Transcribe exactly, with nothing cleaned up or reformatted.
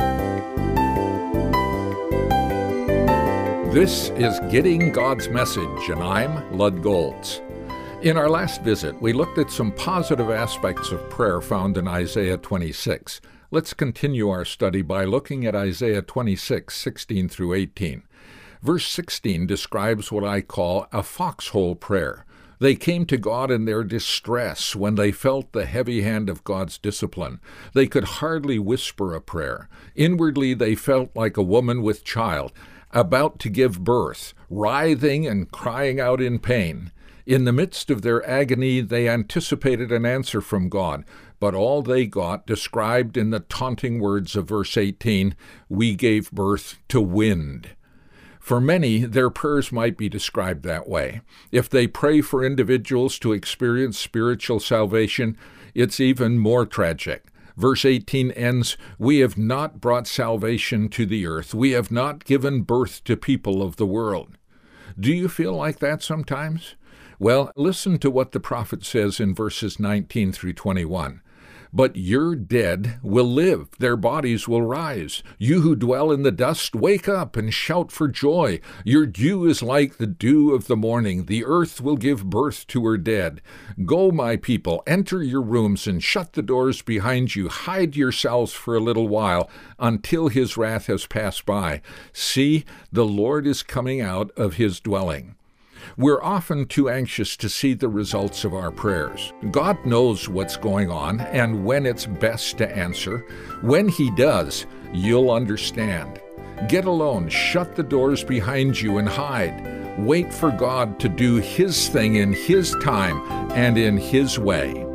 This is Getting God's Message, and I'm Lud Golds. In our last visit, we looked at some positive aspects of prayer found in Isaiah twenty-six. Let's continue our study by looking at Isaiah twenty-six, sixteen through eighteen. Verse sixteen describes what I call a foxhole prayer. They came to God in their distress when they felt the heavy hand of God's discipline. They could hardly whisper a prayer. Inwardly, they felt like a woman with child, about to give birth, writhing and crying out in pain. In the midst of their agony, they anticipated an answer from God, but all they got, described in the taunting words of verse eighteen, "We gave birth to wind." For many, their prayers might be described that way. If they pray for individuals to experience spiritual salvation, it's even more tragic. Verse eighteen ends, "We have not brought salvation to the earth. We have not given birth to people of the world." Do you feel like that sometimes? Well, listen to what the prophet says in verses nineteen through twenty-one. "But your dead will live, their bodies will rise. You who dwell in the dust, wake up and shout for joy. Your dew is like the dew of the morning. The earth will give birth to her dead. Go, my people, enter your rooms and shut the doors behind you. Hide yourselves for a little while until his wrath has passed by. See, the Lord is coming out of his dwelling." We're often too anxious to see the results of our prayers. God knows what's going on and when it's best to answer. When he does, you'll understand. Get alone, shut the doors behind you and hide. Wait for God to do his thing in his time and in his way.